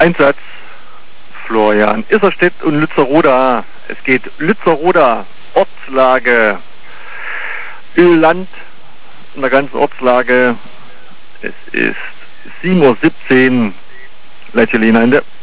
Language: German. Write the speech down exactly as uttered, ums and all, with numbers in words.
Einsatz, Florian Isserstedt und Lützerroda. Es geht Lützerroda, Ortslage, Ölland, in der ganzen Ortslage. Es ist sieben Uhr siebzehn, Leitjelena Ende.